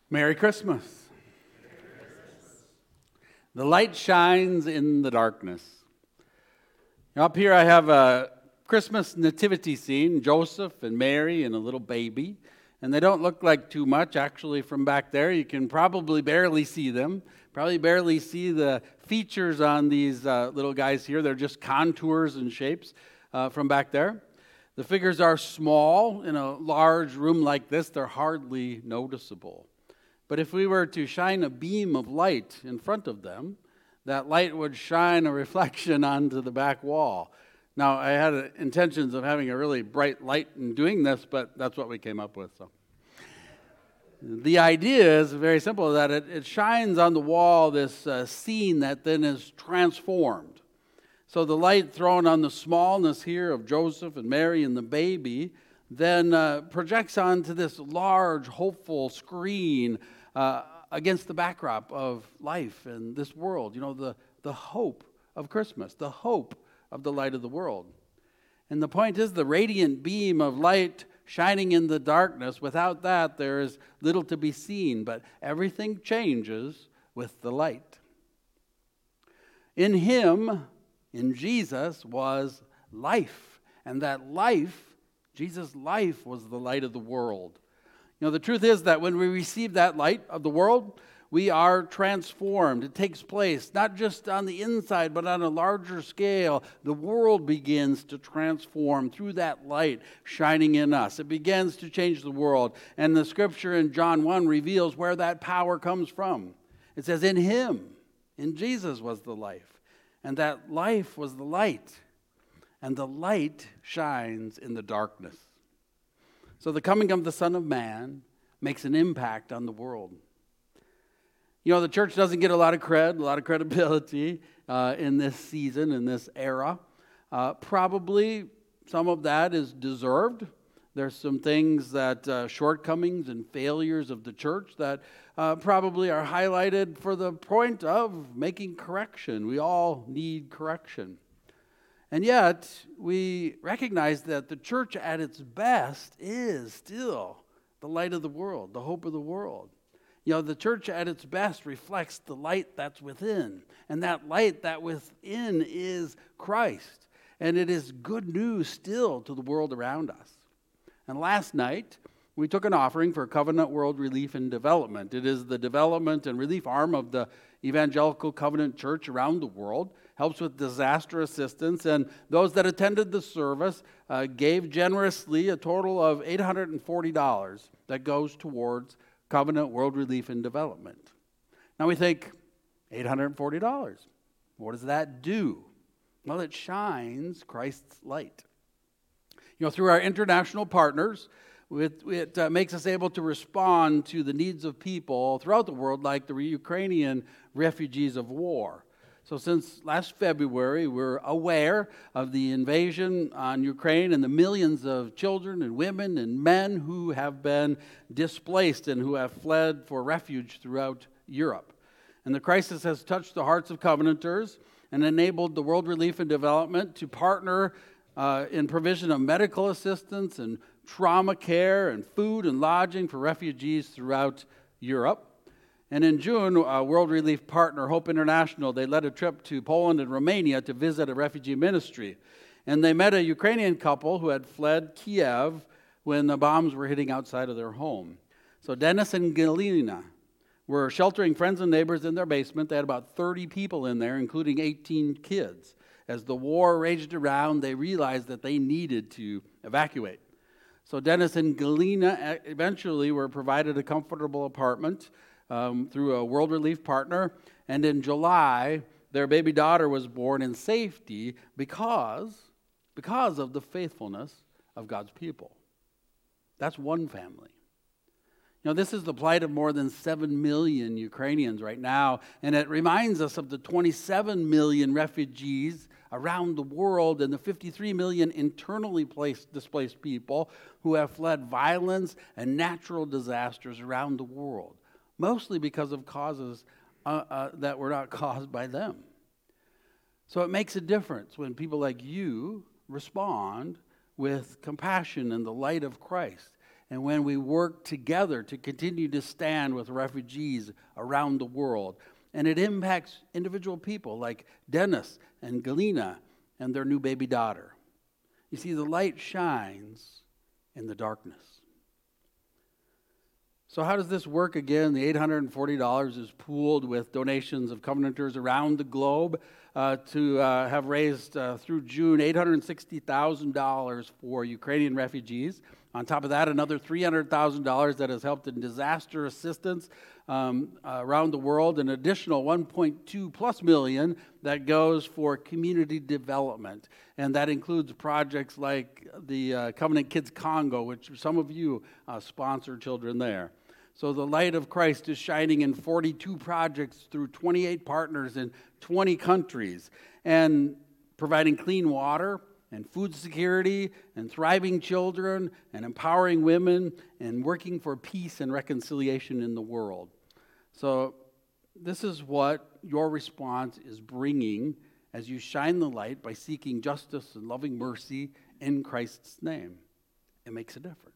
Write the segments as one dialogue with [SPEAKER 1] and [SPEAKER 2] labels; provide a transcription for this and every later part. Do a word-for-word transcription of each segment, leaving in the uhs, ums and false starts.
[SPEAKER 1] Merry Christmas. The light shines in the darkness. Up here I have a Christmas nativity scene, Joseph and Mary and a little baby. And they don't look like too much, actually, from back there. You can probably barely see them. Probably barely see the features on these uh, little guys here. They're just contours and shapes uh, from back there. The figures are small. In a large room like this, they're hardly noticeable. But if we were to shine a beam of light in front of them, that light would shine a reflection onto the back wall. Now, I had uh, intentions of having a really bright light in doing this, but that's what we came up with. So, the idea is very simple, that it, it shines on the wall this uh, scene that then is transformed. So the light thrown on the smallness here of Joseph and Mary and the baby then uh, projects onto this large, hopeful screen uh, against the backdrop of life and this world. You know, the, the hope of Christmas, the hope of the light of the world. And the point is, the radiant beam of light shining in the darkness, without that there is little to be seen, but everything changes with the light. In him, in Jesus, was life, and that life, Jesus' life, was the light of the world. You know, the truth is that when we receive that light of the world, we are transformed. It takes place not just on the inside, but on a larger scale. The world begins to transform through that light shining in us. It begins to change the world. And the scripture in John one reveals where that power comes from. It says, in him, in Jesus was the life. And that life was the light. And the light shines in the darkness. So the coming of the Son of Man makes an impact on the world. You know, the church doesn't get a lot of cred, a lot of credibility uh, in this season, in this era. Uh, probably some of that is deserved. There's some things that, uh, shortcomings and failures of the church that uh, probably are highlighted for the point of making correction. We all need correction. And yet, we recognize that the church at its best is still the light of the world, the hope of the world. You know, the church at its best reflects the light that's within. And that light that within is Christ. And it is good news still to the world around us. And last night, we took an offering for Covenant World Relief and Development. It is the development and relief arm of the Evangelical Covenant Church around the world. Helps with disaster assistance. And those that attended the service uh, gave generously a total of eight hundred forty dollars that goes towards Covenant World Relief and Development. Now we think, eight hundred forty dollars. What does that do? Well, it shines Christ's light. You know, through our international partners, it, it uh, makes us able to respond to the needs of people throughout the world, like the Ukrainian refugees of war. So since last February, we're aware of the invasion on Ukraine and the millions of children and women and men who have been displaced and who have fled for refuge throughout Europe. And the crisis has touched the hearts of Covenanters and enabled the World Relief and Development to partner uh, in provision of medical assistance and trauma care and food and lodging for refugees throughout Europe. And in June, uh, World Relief partner Hope International, they led a trip to Poland and Romania to visit a refugee ministry. And they met a Ukrainian couple who had fled Kiev when the bombs were hitting outside of their home. So Dennis and Galina were sheltering friends and neighbors in their basement. They had about thirty people in there, including eighteen kids. As the war raged around, they realized that they needed to evacuate. So Dennis and Galina eventually were provided a comfortable apartment Um, through a World Relief partner, and in July, their baby daughter was born in safety because, because of the faithfulness of God's people. That's one family. You know, this is the plight of more than seven million Ukrainians right now, and it reminds us of the twenty-seven million refugees around the world and the fifty-three million internally placed, displaced people who have fled violence and natural disasters around the world. Mostly because of causes uh, uh, that were not caused by them. So it makes a difference when people like you respond with compassion and the light of Christ. and when we work together to continue to stand with refugees around the world. And it impacts individual people like Dennis and Galina and their new baby daughter. You see, the light shines in the darkness. So how does this work again? The eight hundred forty dollars is pooled with donations of Covenanters around the globe uh, to uh, have raised uh, through June eight hundred sixty thousand dollars for Ukrainian refugees. On top of that, another three hundred thousand dollars that has helped in disaster assistance um, uh, around the world, an additional one point two plus million that goes for community development. And that includes projects like the uh, Covenant Kids Congo, which some of you uh, sponsor children there. So the light of Christ is shining in forty-two projects through twenty-eight partners in twenty countries, and providing clean water and food security and thriving children and empowering women and working for peace and reconciliation in the world. So this is what your response is bringing as you shine the light by seeking justice and loving mercy in Christ's name. It makes a difference.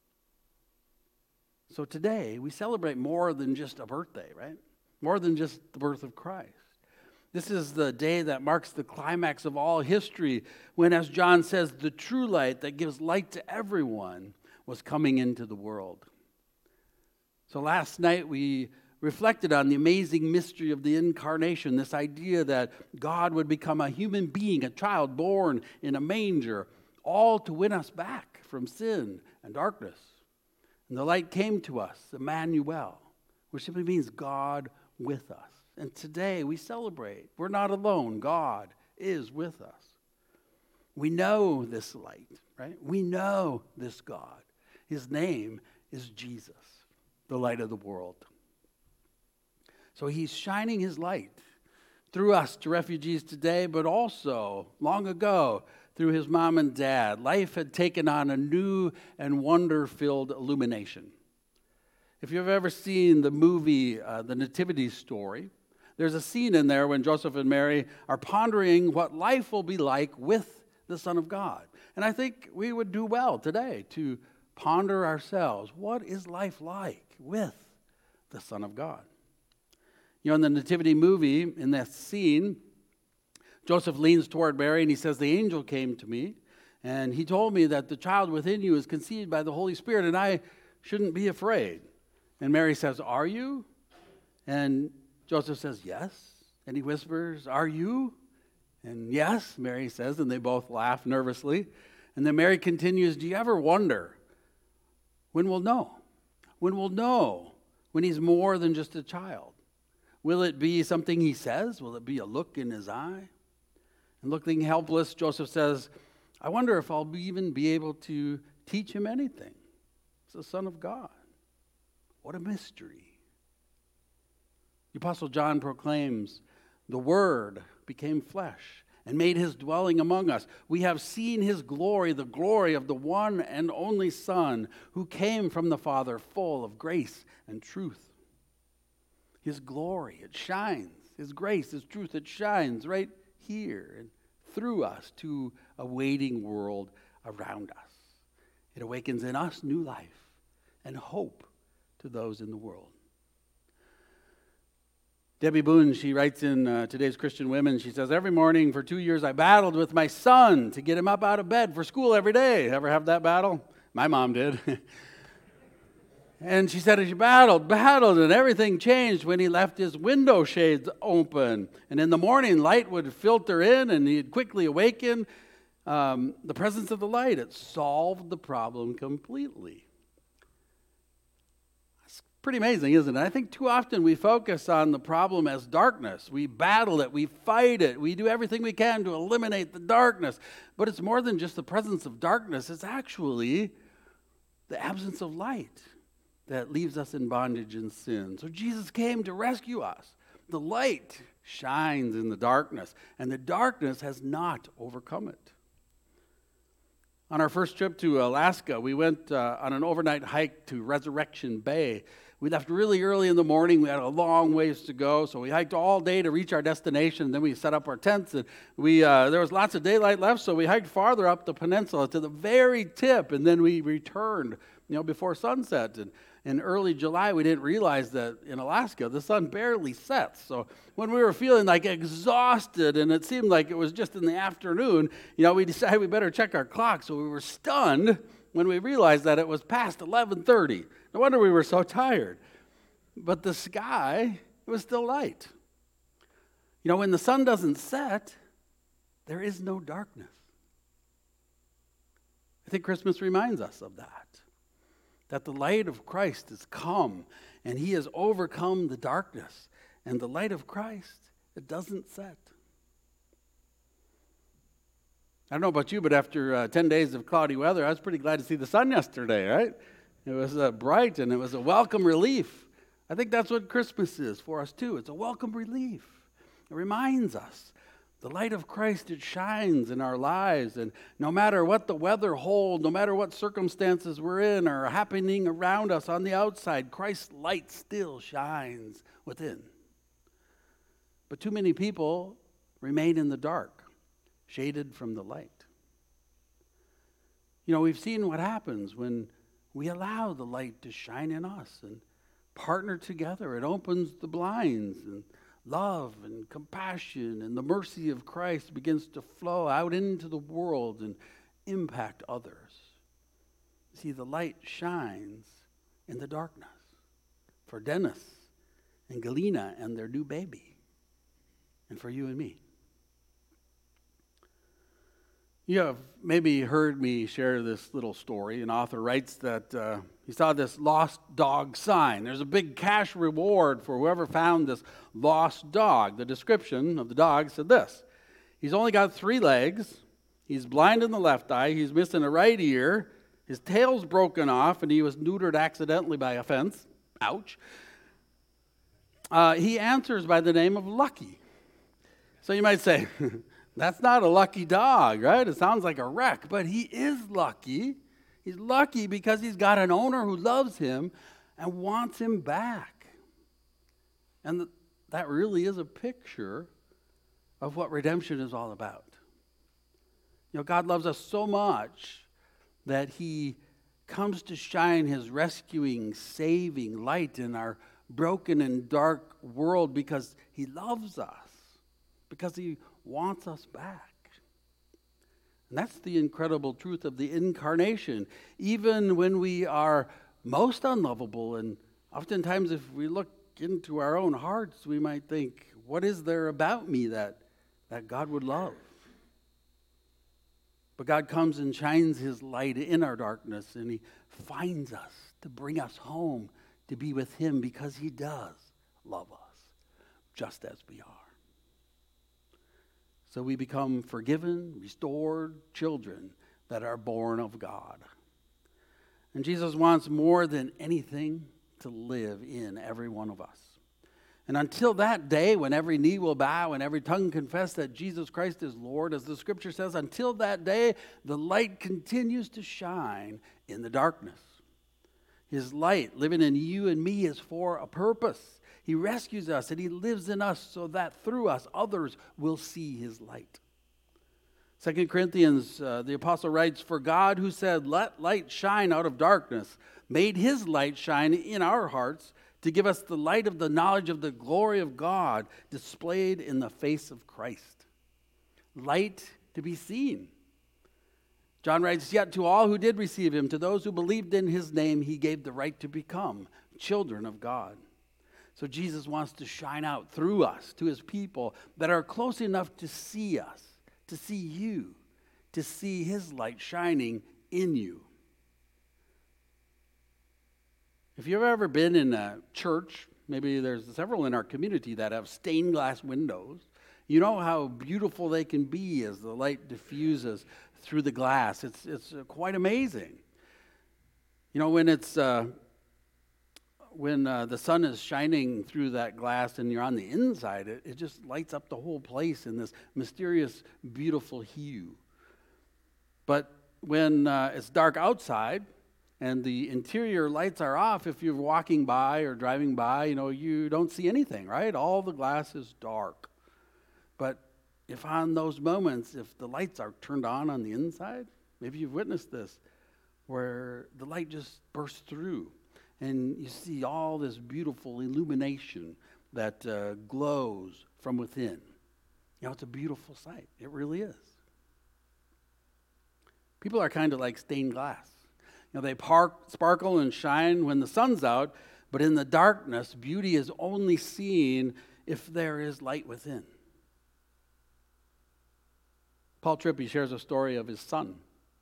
[SPEAKER 1] So today, we celebrate more than just a birthday, right? More than just the birth of Christ. This is the day that marks the climax of all history when, as John says, the true light that gives light to everyone was coming into the world. So last night we reflected on the amazing mystery of the incarnation, this idea that God would become a human being, a child born in a manger, all to win us back from sin and darkness. And the light came to us, Emmanuel, which simply means God with us. And today we celebrate. We're not alone. God is with us. We know this light, right? We know this God. His name is Jesus, the light of the world. So he's shining his light through us to refugees today, but also long ago through his mom and dad. Life had taken on a new and wonder-filled illumination. If you've ever seen the movie, uh, The Nativity Story, there's a scene in there when Joseph and Mary are pondering what life will be like with the Son of God. And I think we would do well today to ponder ourselves, what is life like with the Son of God? You know, in the Nativity movie, in that scene, Joseph leans toward Mary and he says, "The angel came to me and he told me that the child within you is conceived by the Holy Spirit and I shouldn't be afraid." And Mary says, "Are you?" And Joseph says, "Yes." And he whispers, "Are you?" And "Yes," Mary says, and they both laugh nervously. And then Mary continues, "Do you ever wonder when we'll know? When we'll know when he's more than just a child? Will it be something he says? Will it be a look in his eye?" And looking helpless, Joseph says, "I wonder if I'll even be able to teach him anything. It's the Son of God." What a mystery. The Apostle John proclaims, "The Word became flesh and made his dwelling among us. We have seen his glory, the glory of the one and only Son who came from the Father, full of grace and truth." His glory, it shines. His grace, his truth, it shines right here and through us to a waiting world around us. It awakens in us new life and hope to those in the world. Debbie Boone, she writes in uh, Today's Christian Women, she says, "Every morning for two years I battled with my son to get him up out of bed for school every day." Ever have that battle? My mom did. And she said, she battled, battled, and everything changed when he left his window shades open. And in the morning, light would filter in, and he'd quickly awaken. Um, the presence of the light, it solved the problem completely. It's pretty amazing, isn't it? I think too often we focus on the problem as darkness. We battle it, we fight it, we do everything we can to eliminate the darkness. But it's more than just the presence of darkness. It's actually the absence of light that leaves us in bondage and sin. So Jesus came to rescue us. The light shines in the darkness, and the darkness has not overcome it. On our first trip to Alaska, we went uh, on an overnight hike to Resurrection Bay. We left really early in the morning. We had a long ways to go, so we hiked all day to reach our destination. Then we set up our tents, and we uh, there was lots of daylight left, so we hiked farther up the peninsula to the very tip, and then we returned you know, before sunset. And in early July, we didn't realize that in Alaska, the sun barely sets. So when we were feeling like exhausted and it seemed like it was just in the afternoon, you know, we decided we better check our clock. So we were stunned when we realized that it was past eleven thirty. No wonder we were so tired. But the sky was still light. You know, when the sun doesn't set, there is no darkness. I think Christmas reminds us of that. That the light of Christ has come and he has overcome the darkness. And the light of Christ, it doesn't set. I don't know about you, but after uh, ten days of cloudy weather, I was pretty glad to see the sun yesterday, right? It was uh, bright and it was a welcome relief. I think that's what Christmas is for us too. It's a welcome relief. It reminds us the light of Christ, it shines in our lives, and no matter what the weather holds, no matter what circumstances we're in or are happening around us on the outside, Christ's light still shines within. But too many people remain in the dark, shaded from the light. You know, we've seen what happens when we allow the light to shine in us and partner together. It opens the blinds, and love and compassion and the mercy of Christ begins to flow out into the world and impact others. See, the light shines in the darkness for Dennis and Galena and their new baby, and for you and me. You have maybe heard me share this little story. An author writes that uh, he saw this lost dog sign. There's a big cash reward for whoever found this lost dog. The description of the dog said this: he's only got three legs, he's blind in the left eye, he's missing a right ear, his tail's broken off, and he was neutered accidentally by a fence. Ouch. Uh, he answers by the name of Lucky. So you might say, that's not a lucky dog, right? It sounds like a wreck, but he is lucky. He's lucky because he's got an owner who loves him and wants him back. And th- that really is a picture of what redemption is all about. You know, God loves us so much that he comes to shine his rescuing, saving light in our broken and dark world because he loves us, because he wants us back. And that's the incredible truth of the incarnation. Even when we are most unlovable, and oftentimes if we look into our own hearts, we might think, what is there about me that, that God would love? But God comes and shines his light in our darkness, and he finds us to bring us home to be with him because he does love us just as we are. So we become forgiven, restored children that are born of God. And Jesus wants more than anything to live in every one of us. And until that day when every knee will bow and every tongue confess that Jesus Christ is Lord, as the scripture says, until that day, the light continues to shine in the darkness. His light living in you and me is for a purpose. He rescues us and he lives in us so that through us others will see his light. Second Corinthians, uh, the apostle writes, "For God who said, 'Let light shine out of darkness,' made his light shine in our hearts to give us the light of the knowledge of the glory of God displayed in the face of Christ." Light to be seen. John writes, "Yet to all who did receive him, to those who believed in his name, he gave the right to become children of God." So Jesus wants to shine out through us to his people that are close enough to see us, to see you, to see his light shining in you. If you've ever been in a church, maybe there's several in our community that have stained glass windows, you know how beautiful they can be as the light diffuses through the glass. It's, it's quite amazing. You know, when it's... Uh, When uh, the sun is shining through that glass and you're on the inside, it, it just lights up the whole place in this mysterious, beautiful hue. But when uh, it's dark outside and the interior lights are off, if you're walking by or driving by, you know, you don't see anything, right? All the glass is dark. But if on those moments, if the lights are turned on on the inside, maybe you've witnessed this, where the light just bursts through, and you see all this beautiful illumination that uh, glows from within. You know, it's a beautiful sight. It really is. People are kind of like stained glass. You know, they park, sparkle and shine when the sun's out, but in the darkness, beauty is only seen if there is light within. Paul Tripp shares a story of his son.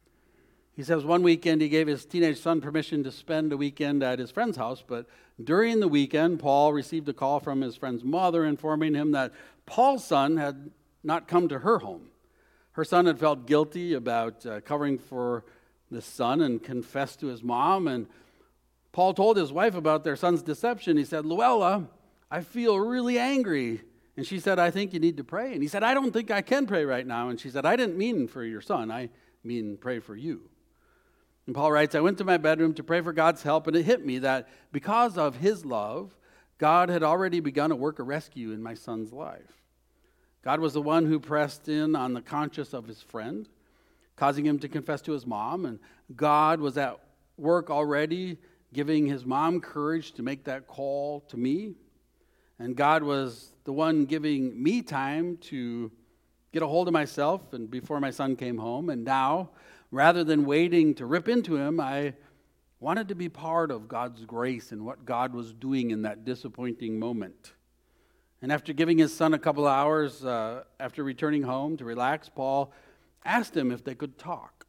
[SPEAKER 1] He says one weekend he gave his teenage son permission to spend a weekend at his friend's house, but during the weekend, Paul received a call from his friend's mother informing him that Paul's son had not come to her home. Her son had felt guilty about uh, covering for this son and confessed to his mom, and Paul told his wife about their son's deception. He said, "Luella, I feel really angry." And she said, "I think you need to pray." And he said, "I don't think I can pray right now." And she said, "I didn't mean for your son. I mean pray for you." And Paul writes, "I went to my bedroom to pray for God's help, and it hit me that because of his love, God had already begun a work of rescue in my son's life. God was the one who pressed in on the conscience of his friend, causing him to confess to his mom, and God was at work already, giving his mom courage to make that call to me. And God was the one giving me time to get a hold of myself and before my son came home. And now, rather than waiting to rip into him, I wanted to be part of God's grace and what God was doing in that disappointing moment. And after giving his son a couple of hours uh, after returning home to relax, Paul asked him if they could talk.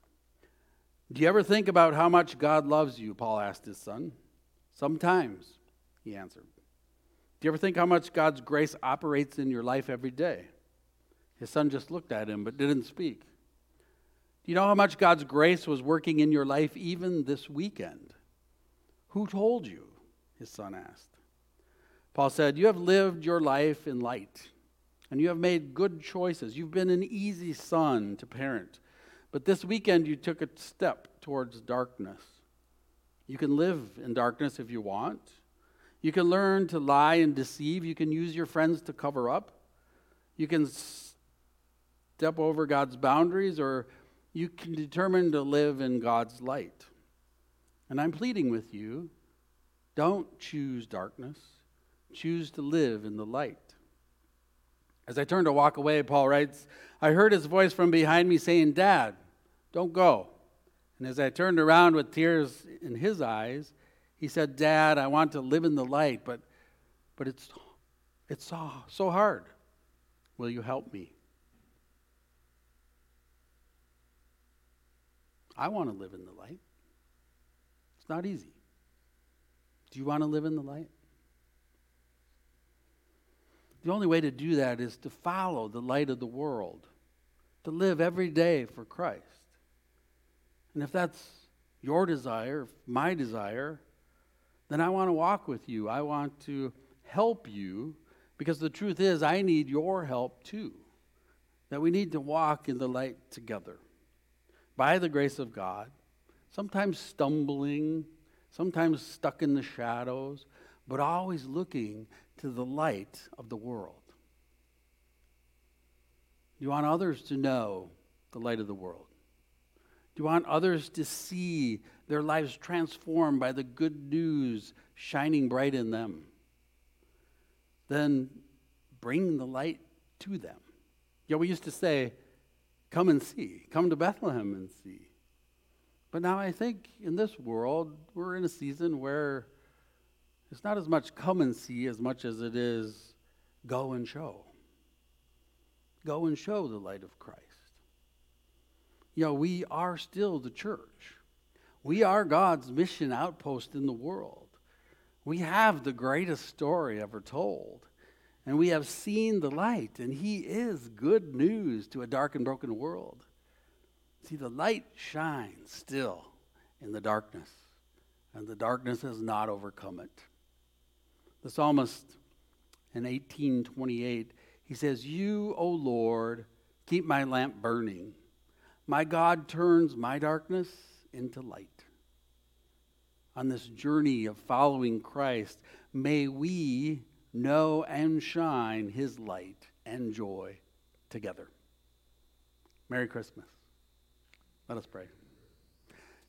[SPEAKER 1] "Do you ever think about how much God loves you?" Paul asked his son. "Sometimes," he answered. "Do you ever think how much God's grace operates in your life every day?" His son just looked at him but didn't speak. "Do you know how much God's grace was working in your life even this weekend?" "Who told you?" his son asked. Paul said, "You have lived your life in light, and you have made good choices. You've been an easy son to parent. But this weekend you took a step towards darkness. You can live in darkness if you want. You can learn to lie and deceive. You can use your friends to cover up. You can step over God's boundaries, or you can determine to live in God's light. And I'm pleading with you, don't choose darkness. Choose to live in the light." As I turned to walk away, Paul writes, I heard his voice from behind me saying, "Dad, don't go." And as I turned around with tears in his eyes, he said, "Dad, I want to live in the light, but but it's it's so, so hard. Will you help me?" I want to live in the light. It's not easy. Do you want to live in the light? The only way to do that is to follow the light of the world, to live every day for Christ. And if that's your desire, my desire, then I want to walk with you. I want to help you, because the truth is I need your help too, that we need to walk in the light together. By the grace of God, sometimes stumbling, sometimes stuck in the shadows, but always looking to the light of the world. Do you want others to know the light of the world? Do you want others to see their lives transformed by the good news shining bright in them? Then bring the light to them. Yeah, we used to say, "Come and see. Come to Bethlehem and see." But now I think in this world, we're in a season where it's not as much come and see as much as it is go and show. Go and show the light of Christ. You know, we are still the church. We are God's mission outpost in the world. We have the greatest story ever told. And we have seen the light, and he is good news to a dark and broken world. See, the light shines still in the darkness, and the darkness has not overcome it. The psalmist in eighteen twenty-eight, he says, "You, O Lord, keep my lamp burning. My God turns my darkness into light." On this journey of following Christ, may we know and shine his light and joy together. Merry Christmas. Let us pray.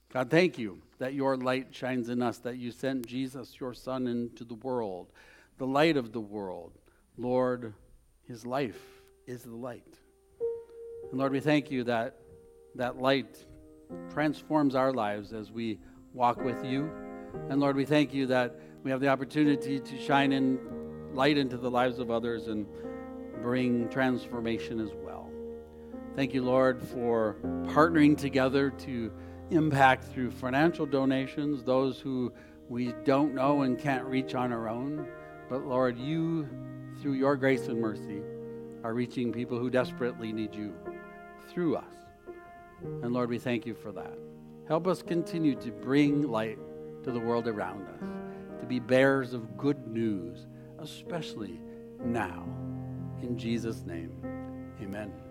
[SPEAKER 1] God, thank you that your light shines in us, that you sent Jesus, your Son, into the world, the light of the world. Lord, his life is the light. And Lord, we thank you that that light transforms our lives as we walk with you. And Lord, we thank you that we have the opportunity to shine in light into the lives of others and bring transformation as well. Thank you, Lord, for partnering together to impact through financial donations those who we don't know and can't reach on our own. But Lord, you, through your grace and mercy, are reaching people who desperately need you through us. And Lord, we thank you for that. Help us continue to bring light to the world around us, to be bearers of good news, especially now. In Jesus' name, amen.